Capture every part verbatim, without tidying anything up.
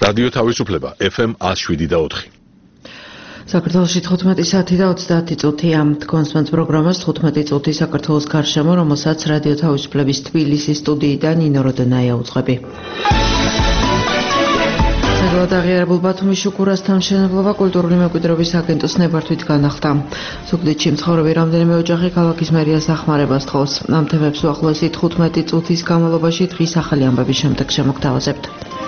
რადიო თავისუფლება ეფ ემ one oh seven და four. საქართველოში თხუთმეტი საათი და ოცდაათი წუთია. კონსმენთ პროგრამას თხუთმეტი წუთი საქართველოს გარშემო, რომელსაც რადიო თავისუფლების თბილისის სტუდიიდან ნინო როდენაია უძღვები. საგალად აღიარებულ ბათუმის შუქურასთან მშენებლობა კულტურული მემკვიდრეობის აგენტოს ნებართვით განახლდა. ზუგდიდში მცხოვრები რამდენიმე ოჯახი ქალაქის მერიას დახმარებას თხოვს. ამ თემებს უახლოესი თხუთმეტი წუთის განმავლობაში დღის ახალი ამბების შემდეგ შემოგთავაზებთ.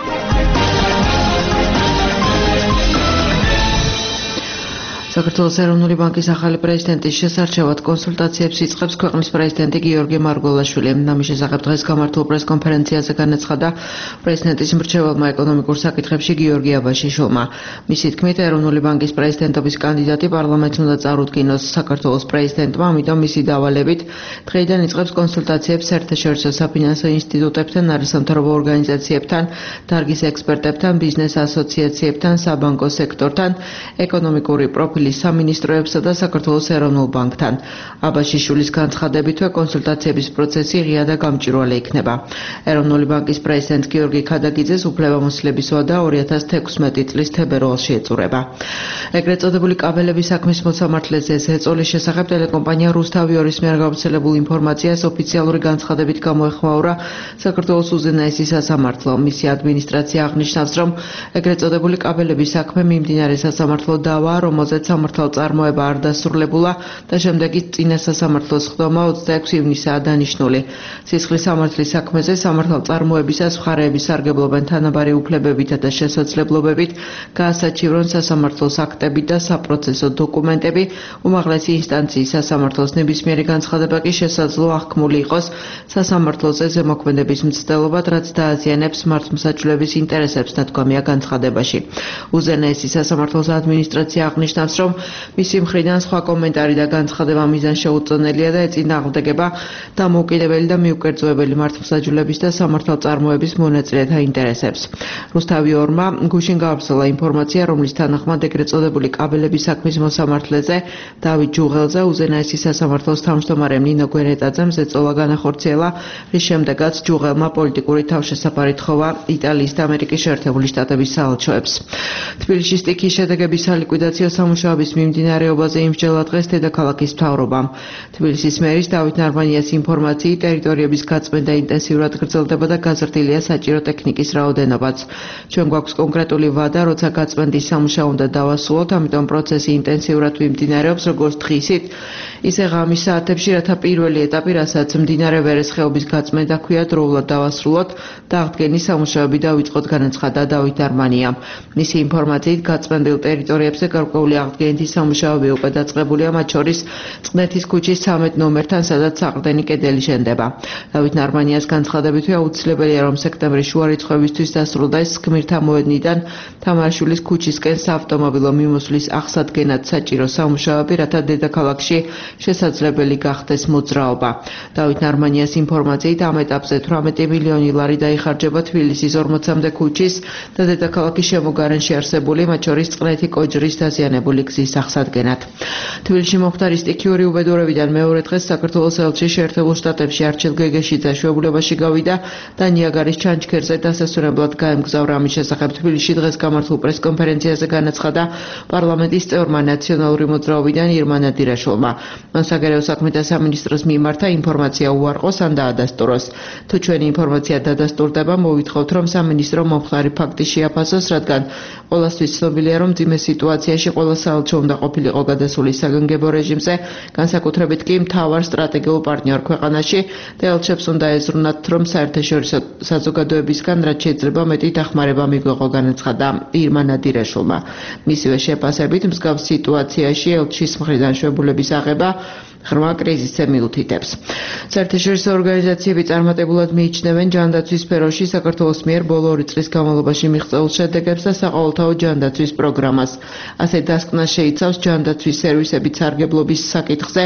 საქართველოს ეროვნული ბანკის ახალი პრეზიდენტის შესარჩევად კონსულტაციებს იწყებს ქვეყნის პრეზიდენტი გიორგი მარგველაშვილი. ამის შესახებ დღეს გამართულ პრესკონფერენციაზე განაცხადა პრეზიდენტის მრჩეველმა ეკონომიკურ საკითხებში გიორგი აბაშიშვილმა. მისი თქმით, ეროვნული ბანკის პრეზიდენტობის კანდიდატი პარლამენტს უნდა წარუდგინოს საქართველოს პრეზიდენტმა, ამიტომ მისი დავალებით დღეიდან იწყებს კონსულტაციებს საერთაშორისო საფინანსო ინსტიტუტებთან, არასამთავრობო ორგანიზაციებთან, დარგის ექსპერტებთან, ბიზნეს ასოციაციებთან, საბანკო სექტორთან, ეკონომიკური პროფილი სამინისტროებსა და საქართველოს ეროვნულ ბანკთან. აბაშიშვილის განცხადებითვე კონსულტაციების პროცესი ღია და გამჭვირვალე იქნება. ეროვნული ბანკის პრეზიდენტ გიორგი ქადაგიძეს უფლებამოსილების ვადა ორი ათას თექვსმეტი წლის თებერვალში ეწურება. ეგრეთ წოდებული კაბელების საქმის მოსამართლეზე ზეწოლის შესახებ ტელეკომპანია რუსთავი ორის მიერ გავრცელებულ ინფორმაციას ოფიციალური განცხადებით გამოეხმაურა საქართველოს უზენაესი სასამართლო. მისი ადმინისტრაცია აღნიშნავს, რომ ეგრეთ წოდებული კაბელების საქმე მიმდინარე სასამართლო დავაა, რომელზეც სამართალ წარმოება არ დასრულებულა და შემდეგ ის წინა სასამართლოს ხდომა ოცდაექვსი ივნისაა დანიშნული. სისხლის სამართლის საქმეზე სამართალ წარმოებისას მხარეები სარგებლობენ თანაბარი უფლებებითა და შესაძლებლობებით, გაასაჩივრონ სასამართლოს აქტები და საპროცესო დოკუმენტები. უმაღლესი ინსტანციის სასამართლოს ნებისმიერი განცხადება კი შესაძლოა აღქმული იყოს სასამართლოზე ზემოქმედების მცდელობად, რაც დააზიანებს მართლმსაჯულების ინტერესებს, ნათქვამია განცხადებაში. უზენაესი სასამართლოს ადმინისტრაცია აღნიშნავს, რომ მისი მხრიდან სხვა კომენტარი და განცხადება მიზანშეუწონელია და ეწინა აღდგება დამოუკიდებელი და მიუკერძოებელი მართლმსაჯულების და სამართალწარმოების მონაწილეთა ინტერესებს. რუსთავი ორმა გუშინ გავრცელა ინფორმაცია, რომლის თანახმად ეგრეთ წოდებული კაბელების საქმის მოსამართლეზე დავით ჯუღელზე უზენაესი სასამართლოს თავმჯდომარემ ნინო გვერეტაძემ ზეწოლა განახორციელა, რის შემდეგაც ჯუღელმა პოლიტიკური თავშესაფარი თხოვა იტალიის და ამერიკის შეერთებული შტატების საელჩოებს. თბილისში სტიქიის შედეგების სალიკვიდაციო სამუშაოების მიმდინარეობაზე იმსჯელა დღეს დედაქალაქის მთავრობამ. თბილისის მერის დავით ნარმანიას ინფორმაციით ტერიტორიების გაწმენდა ინტენსიურად გრძელდება და გაზრდილია საჭირო ტექნიკის რაოდენობაც. ჩვენ გვაქვს კონკრეტული ვადა, როცა გაწმენდის სამუშაო უნდა დავასრულოთ, ამიტომ პროცესი ინტენსიურად მიმდინარეობს როგორც დღისით, ისე ღამის საათებში, რათა პირველი ეტაპი, რასაც მდინარე ვერეს ხეობის გაწმენდა ქვია, დროულად დავასრულოთ და აღდგენის სამუშაოები დავიწყოთ, განაცხადა დავით ნარმანიამ. მისი ინფორმაციით გაწმენდილ ტერიტორიებზე გარკვეული აღდგენითი სამუშაოები უკვე დაწყებულია, მათ შორის წყნეთის ქუჩის ცამეტ ნომერთან, სადაც საყრდენი კედელი შენდება. დავით ნარმანიას განცხადებითვე აუცილებელია, რომ სექტემბრის შუა რიცხვებისთვის დასრულდეს გმირთა მოედნიდან თამარაშვილის ქუჩისკენ საავტომობილო მიმოსვლის აღსადგენად საჭირო სამუშაოები, რათა დედაქალაქში შესაძლებელი გახდეს მოძრაობა. დავით ნარმანიას ინფორმაციით ამ ეტაპზე თვრამეტი მილიონი ლარი დაიხარჯება თბილისის ორმოცამდე ქუჩის და დედაქალაქის შემოგარენში არსებული, მათ შორის წყნეთი კოჯრის დაზიანებული გზის აღსადგენად. თბილისში მომხდარი სტიქიური უბედურებიდან მეორე დღეს საქართველოს ელჩი შეერთებულ შტატებში არჩილ გეგეშიძე შვებულებაში გავიდა და ნიაგარის ჩანჩქერზე დასასვენებლად გაემგზავრა. ამის შესახებ თბილისში დღეს გამართულ პრესკონფერენციაზე განაცხადა პარლამენტის წევრმა ნაციონალური მოძრაობიდან ირმა ნადირაშვილმა. მან საგარეო საქმეთა სამინისტროს მიმართა ინფორმაცია უარყოს ან დაადასტუროს. თუ ჩვენი ინფორმაცია დადასტურდება, მოვითხოვთ, რომ სამინისტრო მომხდარი ფაქტი შეაფასოს, რადგან ყველასთვის ცნობილია, რომ მძიმე სიტუაციაში ყველა საელჩო უნდა ყოფილიყო გადასული საგანგებო რეჟიმზე, განსაკუთრებით კი მთავარ სტრატეგიულ პარტნიორ ქვეყანაში და ელჩებს უნდა ეზრუნათ, რომ საერთაშორისო საზოგადოებისგან რაც შეიძლება მეტი დახმარება მიგვეღო, განაცხადა ირმა ნადირაშვილმა. მისივე შეფასებით, მსგავს სიტუაციაში ელჩის მხრიდან შვებულების აღება ღრმა კრიზისზე მიუთითებს. საერთაშორისო ორგანიზაციები წარმატებულად მიიჩნევენ ჯანდაცვის სფეროში საქართველოს მიერ ბოლო ორი წლის განმავლობაში მიღწეულ შედეგებს და საყოველთაო ჯანდაცვის პროგრამას. ასე დასკვნა შეიცავს ჯანდაცვის სერვისებით სარგებლობის საკითხზე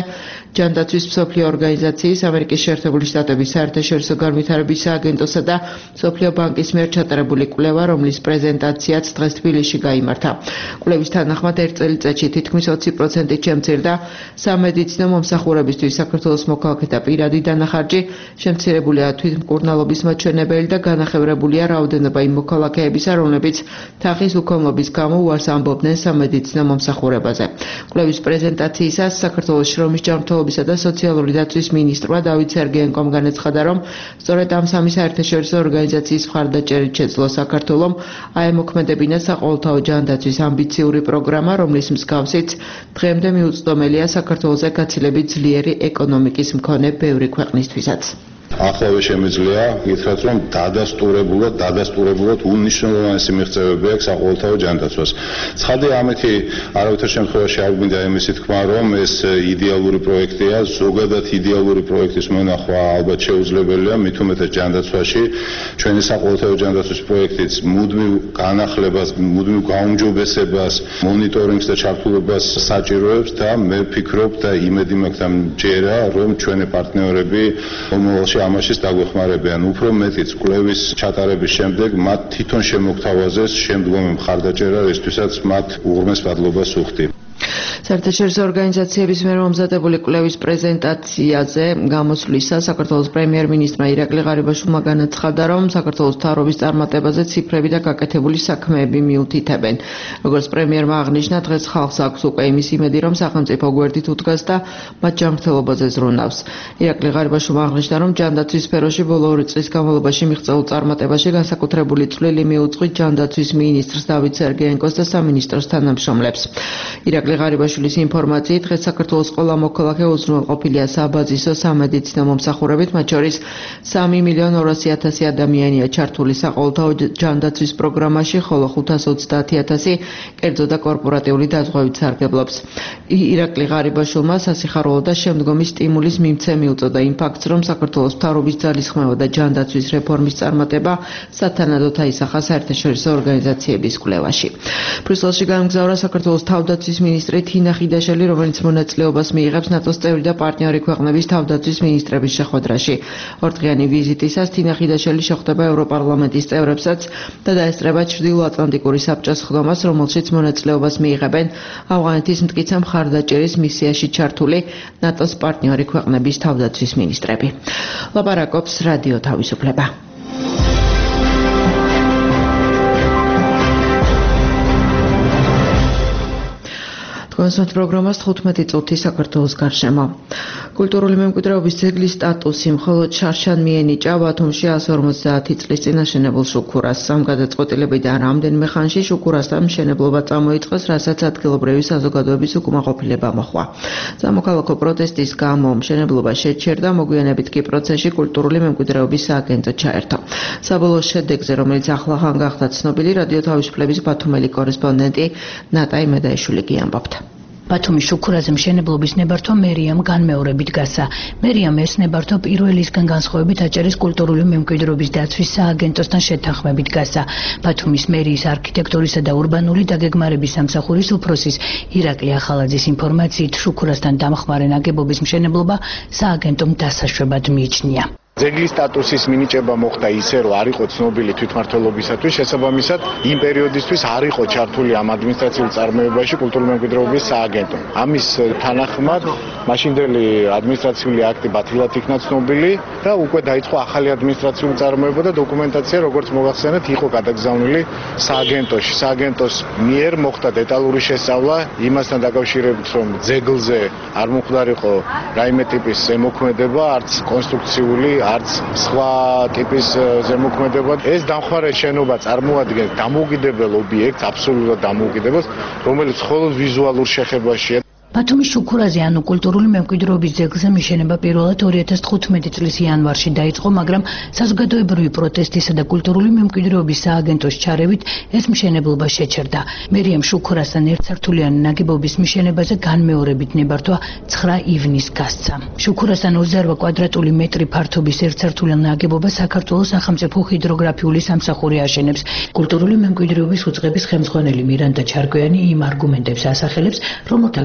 ჯანდაცვის მსოფლიო ორგანიზაციის, ამერიკის შეერთებული შტატების საერთაშორისო განვითარების სააგენტოსა და მსოფლიო ბანკის მიერ ჩატარებული კვლევა, რომლის პრეზენტაციაც დღეს თბილისში გაიმართა. კვლევის თანახმად ერთ წელიწადში თითქმის ოცი პროცენტით შემცირდა სამედიცინო მომსახურებისთვის საქართველოს მოქალაქეთა პირადი დანახარჯი, შემცირებულია თვითმკურნალობის მაჩვენებელი და განახევრებულია რაოდენობა იმ მოქალაქეებისა, რომლებიც თახის უქონლობის გამო უარს ამბობდნენ სამედიცინო მომსახურებაზე. კვლევის პრეზენტაციისას საქართველოს შრომის ჯანმრთელობისა და სოციალური დაცვის მინისტრმა დავით სერგეენკომ განაცხადა, რომ სწორედ ამ სამი საერთაშორისო ორგანიზაციის მხარდაჭერით შეძლო საქართველომ აემოქმედებინა საყოველთაო ჯანდაცვის ამბიციური პროგრამა, რომლის მსგავსიც დღემდე მიუწვდომელია საქართველოზე გაცილებით ძლიერი ეკონომიკის მქონე ბევრი ქვეყნისთვისაც. ახლავე შემიძლია გითხრათ, რომ დადასტურებულად, დადასტურებულად უნიშნულოვანესი მიღწევები აქვს საყოველთაო ჯანდაცვას. ცხადია, ამეთი არავითარ შემთხვევაში არ გვინდა იმისი თქმა, რომ ეს იდეალური პროექტია, ზოგადად იდეალური პროექტის მონახვა ალბათ შეუძლებელია, მით უმეტეს ჯანდაცვაში. ჩვენი საყოველთაო ჯანდაცვის პროექტიც მუდმივ განახლებას, მუდმივ გაუმჯობესებას, მონიტორინგს და ჩართულობას საჭიროებს და მე ვფიქრობ და იმედი მაქვს და მჯერა, რომ ჩვენი პარტნიორები მომავალში ამაშიც დაგვეხმარებიან. უფრო მეტიც, კვლევის ჩატარების შემდეგ მათ თვითონ შემოგთავაზეს შემდგომი მხარდაჭერა, რისთვისაც მათ უღრმეს მადლობას ვუხდი. საერთაშორისო ორგანიზაციების მიერ მომზადებული კვლევის პრეზენტაციაზე გამოსვლისას საქართველოს პრემიერ-მინისტრმა ირაკლი ღარიბაშვილმა განაცხადა, რომ საქართველოს მთავრობის წარმატებაზე ციფრები და გაკეთებული საქმეები მიუთითებენ. როგორც პრემიერმა აღნიშნა, დღეს ხალხს აქვს უკვე იმის იმედი, რომ სახელმწიფო გვერდით უდგას და მათ ჯანმრთელობაზე ზრუნავს. ირაკლი ღარიბაშვილმა აღნიშნა, რომ ჯანდაცვის სფეროში ბოლო ორი წლის განმავლობაში მიღწეულ წარმატებაში განსაკუთრებული წვლილი მიუძღვით ჯანდაცვის მინისტრს დავით სერგეენკოს და სამინისტროს თანამშრომლებს. ირაკლი ღარიბაშვილის ინფორმაციით, დღეს საქართველოს ყველა მოქალაქე უზრუნველყოფილია საბაზისო სამედიცინო მომსახურებით, მათ შორის სამი მილიონი ორასი ათასი ადამიანია ჩართული საყოველთაო ჯანდაცვის პროგრამაში, ხოლო ხუთას ოცდაათი ათასი კერძო და კორპორატიული დაზღვევით სარგებლობს. ირაკლი ღარიბაშვილმა სასიხარულო და შემდგომი სტიმულის მიმცემი უწოდა იმ ფაქტს, რომ საქართველოს მთავრობის ძალისხმევა და ჯანდაცვის რეფორმის წარმატება სათანადოდ აისახა საერთაშორისო ორგანიზაციების კვლევაში. ბრიუსელში გამგზავრა საქართველოს თავდაცვის მინისტრი თინა ხიდაშელი, რომელიც მონაწილეობას მიიღებს ნატოს წევრი და პარტნიორი ქვეყნების თავდაცვის მინისტრების შეხვედრაში. ორდღიანი ვიზიტისას თინა ხიდაშელი შეხვდება ევროპარლამენტის წევრებსაც და დაესწრება ჩრდილოატლანტიკური საბჭოს ხდომას, რომელშიც მონაწილეობას მიიღებენ ავღანეთის მტკიცე მხარდაჭერის მისიაში ჩართული ნატოს პარტნიორი ქვეყნების თავდაცვის მინისტრები. ლაპარაკობს რადიო თავისუფლება. კონსერტ პროგრამას თხუთმეტი წუთი საქართველოს გარშემო. კულტურული მემკვიდრეობის ძეგლის სტატუსი მხოლოდ შარშან მიენიჭა ბათუმში ასი ორმოცდაათი წლის წინ აშენებულ შუქურას. ამ გადაწყვეტილებიდან რამდენიმე ხანში შუქურასთან მშენებლობა წამოიწყეს, რასაც ადგილობრივი საზოგადოების უკმაყოფილება მოჰყვა. სამოქალაქო პროტესტის გამო მშენებლობა შეჩერდა, მოგვიანებით კი პროცესში კულტურული მემკვიდრეობის სააგენტო ჩაერთო. საბოლოო შედეგზე, რომელიც ახლახან გახდა ცნობილი, რადიო თავისუფლების ბათუმელი კორესპონდენტი ნატაი მედაიშვილი კი ამბობდა. ბათუმის შუქურაზე მშენებლობის ნებართვა მერიამ განმეორებით გასა. მერიამ ეს ნებართვა პირველისგან განსხვავებით აჭარის კულტურული მემკვიდრეობის დაცვის სააგენტოსთან შეთანხმებით გასა. ბათუმის მერიის არქიტექტურისა და ურბანული დაგეგმარების სამსახურის უფროსის ირაკლი ახალაძის ინფორმაციით, შუქურასთან დამხმარე ნაგებობის მშენებლობა სააგენტომ დასაშვებად მიიჩნია. ძეგლის სტატუსის მინიჭება მოხდა ისე, რომ არ იყო ცნობილი თვითმმართველობისათვის, შესაბამისად იმ პერიოდისთვის არ იყო ჩართული ამ ადმინისტრაციულ წარმოებაში კულტურული მემკვიდრეობის სააგენტო. ამის თანახმად მაშინდელი ადმინისტრაციული აქტი ბათილად იქნა ცნობილი და უკვე დაიწყო ახალი ადმინისტრაციული წარმოება და დოკუმენტაცია, როგორც მოგახსენეთ, იყო გადაგზავნილი სააგენტოში. სააგენტოს მიერ მოხდა დეტალური შესწავლა იმასთან დაკავშირებით, რომ ძეგლზე არ მომხდარიყო რაიმე ტიპის ზემოქმედება, არც კონსტრუქციული არც სხვა ტიპის ზემოქმედება. ეს დამხმარე შენობა წარმოადგენს დამოუკიდებელ ობიექტს, აბსოლუტურად დამოუკიდებელს, რომელიც მხოლოდ ვიზუალურ შეხებაშია. ბათუმის შუქურაზე ანუ კულტურული მემკვიდრეობის ძეგლზე მიშენება პირველად ორი ათას თხუთმეტი წლის იანვარში დაიწყო, მაგრამ საზოგადოებრივი პროტესტისა და კულტურული მემკვიდრეობის სააგენტოს ჩარევით ეს მშენებლობა შეჩერდა. მერიამ შუქურასთან ერთსართულიანი ნაგებობის მიშენებაზე განმეორებით ნებართვა ცხრა ივნისს გასცა. შუქურასთან ოცდაორ კვადრატული მეტრი ფართობის ერთსართულიან ნაგებობას საქართველოს სახელმწიფო ჰიდროგრაფიული სამსახური აშენებს. კულტურული მემკვიდრეობის უწყების ხელმძღვანელი მირანდა ჩარკვიანი იმ არგუმენტებს ასახელებს, რომელთა გათვალისწინებით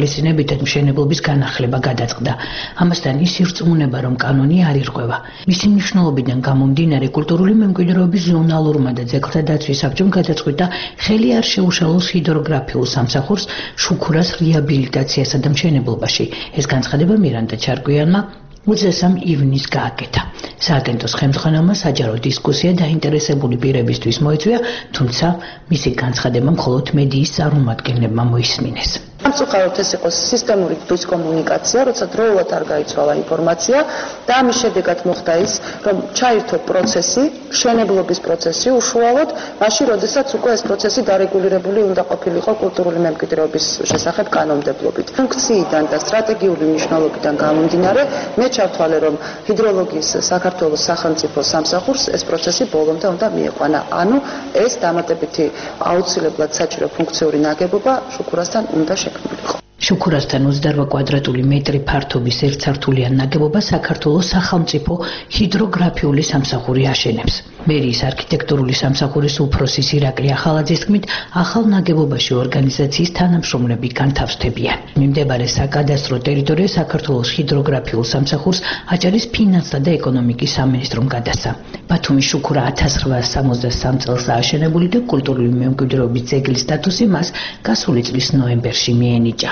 ხესინებითად მშენებლობის განახლება გადაწყდა. ამასთან ის ირწმუნება, რომ კანონი არ ირღვევა. მისი მნიშვნელობიდან გამომდინარე კულტურული მემკვიდრეობის ზონალურმა და ძეგლთა დაცვის საბჭომ გადაწყვიტა ხელი არ შეუშალოს ჰიდროგრაფიულ სამსახურს შუქურას რეაბილიტაციასა და მშენებლობაში. ეს განცხადება მირანდა ჩარკვიანმა ოცდასამი ივნისს გააკეთა. სააგენტოს ხელმძღვანელმა საჯარო დისკუსია დაინტერესებული პირებისთვის მოიწვია, თუმცა მისი განცხადება მხოლოდ მედიის წარმომადგენლებმა მოისმინეს. სამწუხაროდ ეს იყო სისტემური თვის კომუნიკაცია, როცა დროულად არ გაიცვალა ინფორმაცია და ამის შედეგად მოხდა ის, რომ ჩაირთო პროცესი, მშენებლობის პროცესი უშუალოდ, მაშინ, როდესაც უკვე ეს პროცესი დარეგულირებული უნდა ყოფილიყო კულტურული მემკვიდრეობის შესახებ კანონმდებლობით. ფუნქციიდან და სტრატეგიული მნიშვნელობიდან გამომდინარე, მე ჩავთვალე, რომ ჰიდროლოგიის საქართველოს სახელმწიფო სამსახურს ეს პროცესი ბოლომდე უნდა მიიყვანა. ანუ ეს დამატებითი აუცილებლად საჭირო ფუნქციური ნაგებობა შუქურასთან უნდა შექმნილიყო. შუქურასთან ოცდაორ კვადრატული მეტრი ფართობის ერთსართულიან ნაგებობა საქართველოს სახელმწიფო ჰიდროგრაფიული სამსახური აშენებს. მერიის არქიტექტურული სამსახურის უფროსი ირაკლი ახალაძის თქმით, ახალ ნაგებობაში ორგანიზაციის თანამშრომლები განთავსდებიან. მიმდებარე საკადასტრო ტერიტორია საქართველოს ჰიდროგრაფიულ სამსახურს აჭარის ფინანსთა და ეკონომიკის სამინისტრომ გადასცა. ბათუმის შუქურა ათას რვაასი სამოცდასამ წელს ააშენებული და კულტურული მემკვიდრეობის ძეგლის სტატუსი მას გასული წლის ნოემბერში მიენიჭა.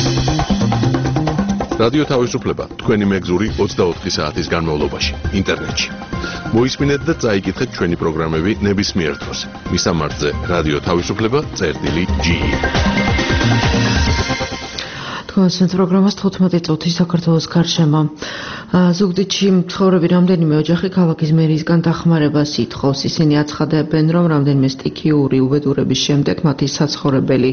რადიო თავისუფლება თქვენი მეგზური ოცდაოთხი საათის განმავლობაში ინტერნეტში. მოისმინეთ და წაიკითხეთ ჩვენი პროგრამები ნებისმიერ დროს. მისამართზე რადიო თავისუფლება წერტილი ჯი. თქვენს პროგრამას თხუთმეტი წუთი საქართველოს გარშემო. ზუგდიდში მცხოვრები რამდენიმე ოჯახი ქალაქის მერიისგან დახმარებას ითხოვს. ისინი აცხადებენ, რომ რამდენიმე სტიქიური უბედურების შემდეგ მათი საცხოვრებელი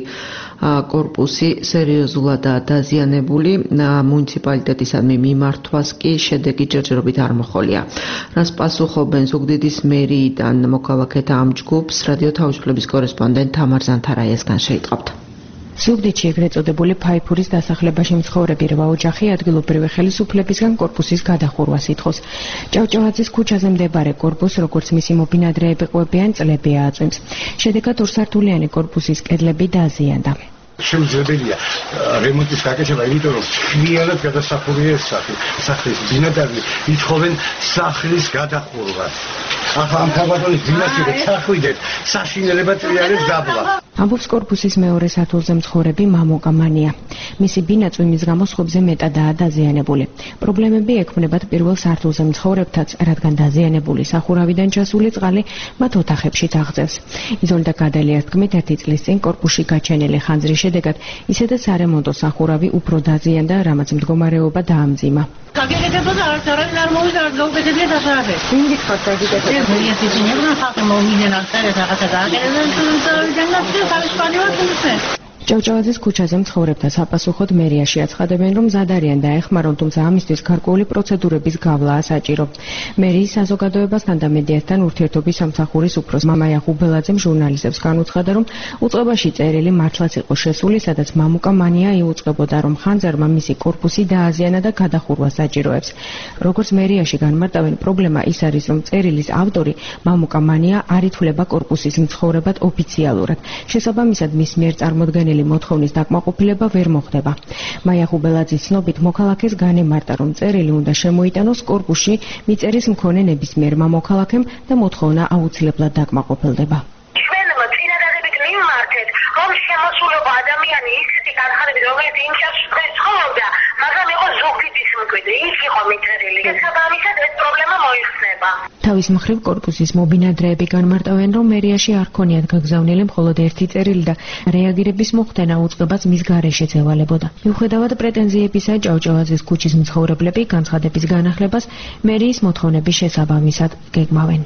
კორპუსი სერიოზულადაა დაზიანებული. მუნიციპალიტეტისადმი მიმართვას კი შედეგი ჯერჯერობით არ მოხოლია. რას პასუხობენ ზუგდიდის მერიიდან მოქალაქეთა ამ ჯგუფს რადიო თავისუფლების კორესპონდენტ თამარ ზანთარაიასგან შეიტყობთ. ზუგდიდში ეგრეთ წოდებული ფაიფურის დასახლებაში მცხოვრები რვა ოჯახი ადგილობრივი ხელისუფლებისგან კორპუსის გადახურვას ითხოვს. ჭავჭავაძის ქუჩაზე მდებარე კორპუსს, როგორც მისი მობინადრეები ყვებიან, წლები აწვიმს. შედეგად ორსართულიანი კორპუსის კედლები დაზიანდა. შემიძლებელია რემონტის გაკეთება, იმიტომ რომ ხმიანად გადასახურია ეს სახლი. სახლის ბინადარნი ითხოვენ სახლის გადახურვას. ახლა ამ თავგადონის დინასტი რო ჩახვიდეთ, საშინელება ტრიალებს დაბლა. ამბობს კორპუსის მეორე სართულზე მცხოვრები მამოკა მანია. მისი ბინა წვიმის გამო სხვებზე მეტადაა დაზიანებული. პრობლემები ექმნებათ პირველ სართულზე მცხოვრებთაც, რადგან დაზიანებული სახურავიდან ჩასული წყალი მათ ოთახებში თაღწევს. იზოლდა გადალიას თქმით, ერთი წლის წინ კორპუსში გაჩენილი ხანძრის შედეგად ისედაც არემონტო სახურავი უფრო დაზიანდა, რამაც მდგომარეობა დაამძიმა. გაგიგებოდა არც არ არის ნორმალური არ გაუკეთებია დასაბე. ვინ გითხოთ გაგიგებოდა? მე ისინი ნებნა ხალხი მოვიდნენ არ წერეს რაღაცა გააკეთებენ თუმცა და ხალხი ვარ ჭავჭავაძის ქუჩაზე მცხოვრებთა საპასუხოდ მერიაში აცხადებენ, რომ მზად არიან დაეხმარონ, თუმცა ამისთვის გარკვეული პროცედურების გავლაა საჭირო. მერიის საზოგადოებასთან და მედიასთან ურთიერთობის სამსახურის უფროს მამაია ხუბელაძემ ჟურნალისტებს განუცხადა, რომ უწყებაში წერილი მართლაც იყო შესული, სადაც მამუკა მანია იუწყებოდა, რომ ხანძარმა მისი კორპუსი დააზიანა და გადახურვა საჭიროებს. როგორც მერიაში განმარტავენ, პრობლემა ის არის, რომ წერილის ავტორი მამუკა მანია არ ითვლება კორპუსის მცხოვრებად ოფიციალურად. შესაბამისად, მის მიერ წარმოდგენილი მოთხოვნის დაკმაყოფილება ვერ მოხდება. მაია ხუბელაძის ცნობით, მოქალაქეს განემარტა, რომ წერილი უნდა შემოიტანოს კორპუსში მიწერის მქონე ნებისმიერ მოქალაქემ და მოთხოვნა აუცილებლად დაკმაყოფილდება. ჩვენმა წინადადებით მიმართეთ, რომ შემოსულობა ადამიანი ისეთი განხილებით, რომელიც იმ ჩასწრეს ცხოვრობდა, მაგრამ იყო ზუგდიდის მკვიდრი, ის იყო მიწერილი. შესაბამისად, ეს პრობლემა მოიხსნება. თავის მხრივ კორპუსის მობინადრეები განმარტავენ, რომ მერიაში არ ქონიათ გაგზავნილი მხოლოდ ერთი წერილი და რეაგირების მოხდენა უწყებას მის გარეშეც ევალებოდა. მიუხედავად პრეტენზიებისა, ჭავჭავაძის ქუჩის მცხოვრებლები განცხადების განახლებას მერიის მოთხოვნების შესაბამისად გეგმავენ.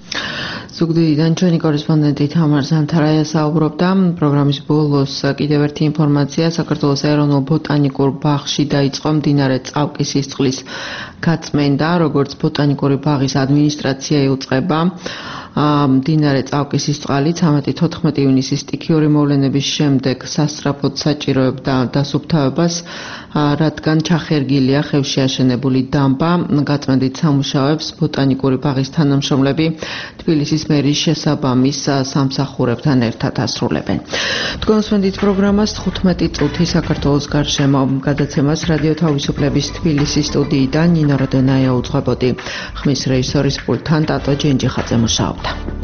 ზუგდიდიდან ჩვენი კორესპონდენტი თამარ ზანთარაია საუბრობდა. პროგრამის ბოლოს კიდევ ერთი ინფორმაცია. საქართველოს ეროვნულ ბოტანიკურ ბაღში დაიწყო მდინარე წავკისის წყლის გაწმენდა, როგორც ბოტანიკური ბაღის ადმინისტრაცია იუწყება. მდინარე წავკისის წყალი ცამეტი თოთხმეტი ივნისის სტიქიური მოვლენების შემდეგ სასწრაფოდ საჭიროებდა დასუფთავებას. რადგან ჩახერგილია ხევში აშენებული დამბა. გაწმენდით სამუშაოებს ბოტანიკური ბაღის თანამშრომლები თბილისის მერის შესაბამის სამსახურებთან ერთად ასრულებენ. თქვენსვენდით პროგრამას თხუთმეტი წუთი საქართველოს გარშემო გადაცემას რადიო თავისუფლების თბილისის სტუდიიდან ნინო როდენაია უძღვებოდი. ხმის რეჟისორის პულტთან ტატო ჯენჯიხაძე მუშაობდა.